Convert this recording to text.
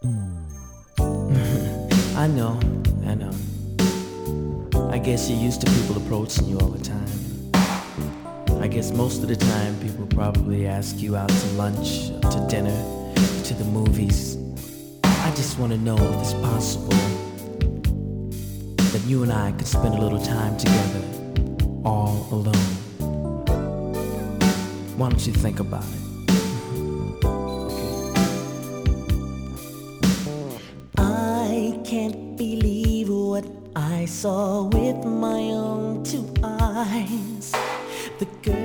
I know, I know. I guess you're used to people approaching you all the time. I guess most of the time people probably ask you out to lunch, or to dinner, to the movies. I just want to know if it's possible that you and I could spend a little time together, all alone. Why don't you think about it? I can't believe what I saw with my own two eyes. The girl